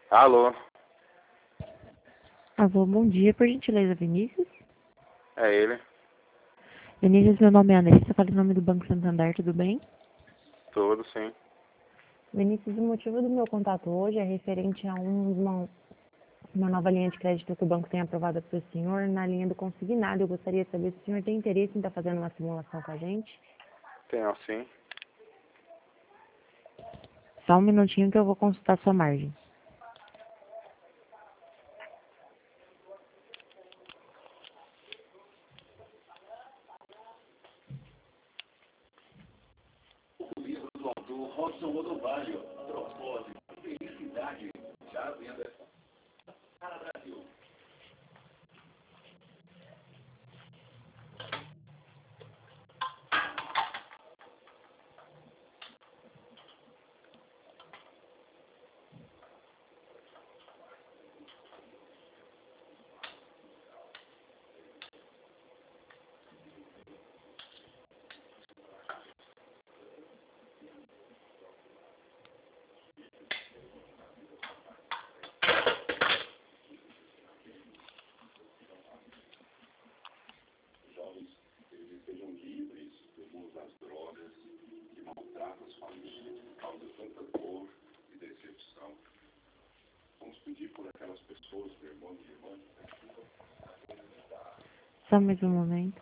Alô, Alô, bom dia, por gentileza, Vinícius? é ele? Vinícius, meu nome é Anelissa, falo em nome do Banco Santander, tudo bem? Tudo sim. Vinícius, o motivo do meu contato hoje é referente a uma nova linha de crédito que o banco tem aprovado para o senhor na linha do consignado. Eu gostaria de saber se o senhor tem interesse em estar fazendo uma simulação com a gente. Tenho sim. Só um minutinho que eu vou consultar sua margem. Só mais um momento.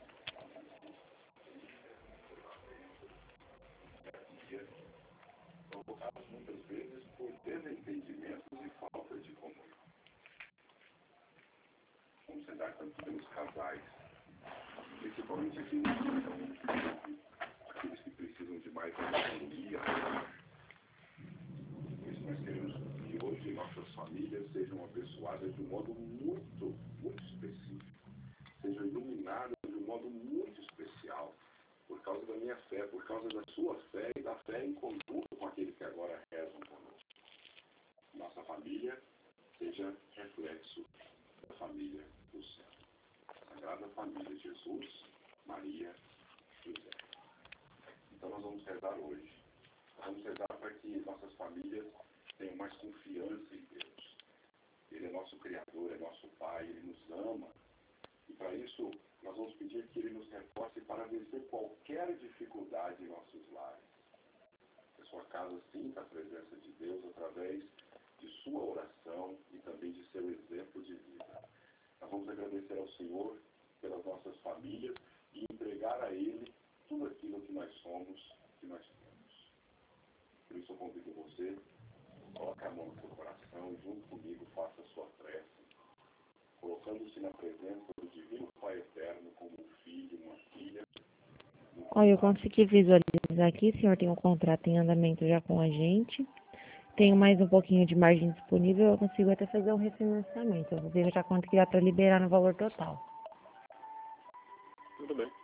Olha, eu consegui visualizar aqui, o senhor tem um contrato em andamento já com a gente. Tenho mais um pouquinho de margem disponível, eu consigo até fazer um refinanciamento. Eu vou ver já quanto que dá para liberar no valor total. Tudo bem.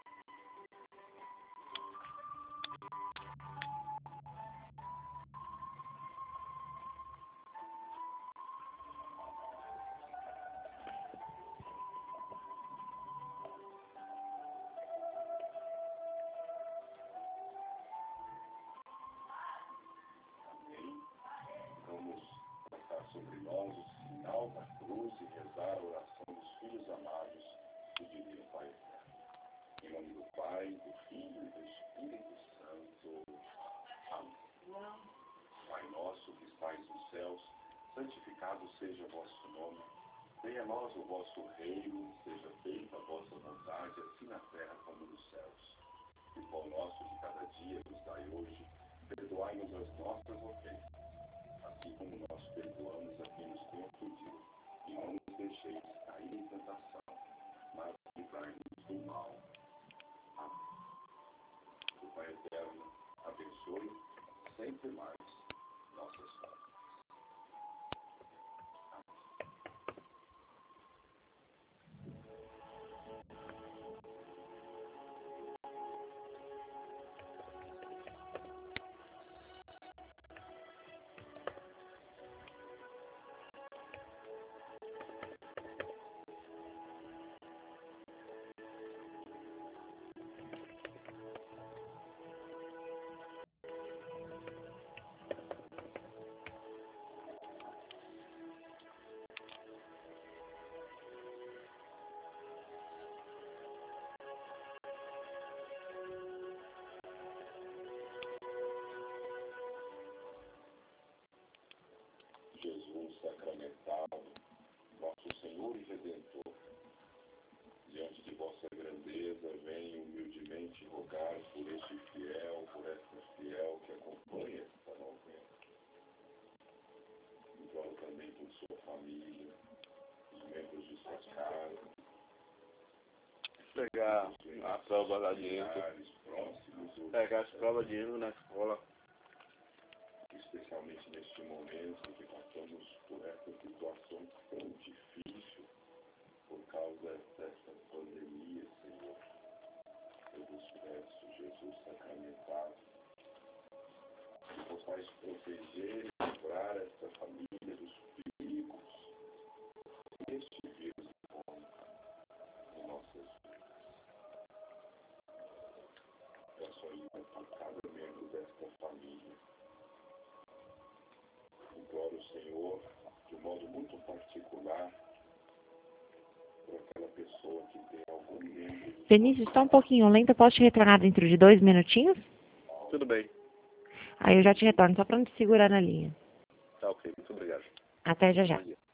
Jesus sacramentado, nosso Senhor e Redentor, diante de vossa grandeza, venho humildemente rogar por este fiel, por esta fiel que acompanha esta novena. Imploro também por sua família, os membros de sua casa, Pegar a prova lá dentro. próximos, Pegar as provas de hino na escola. especialmente neste momento em que passamos por essa situação tão difícil por causa dessa pandemia, Senhor. Eu vos peço, Jesus sacramentado, que possais proteger e livrar esta família dos perigos que este vírus põe em nossas vidas. Peço ainda por cada membro desta família. Imploro o Senhor, de modo muito particular, por aquela pessoa que tem algum membro. Vinícius, está um pouquinho lenta, posso te retornar dentro de 2 minutinhos? Tudo bem. Aí eu já te retorno, só para não te segurar na linha. Tá ok. Muito obrigado. Até já já. Bom dia.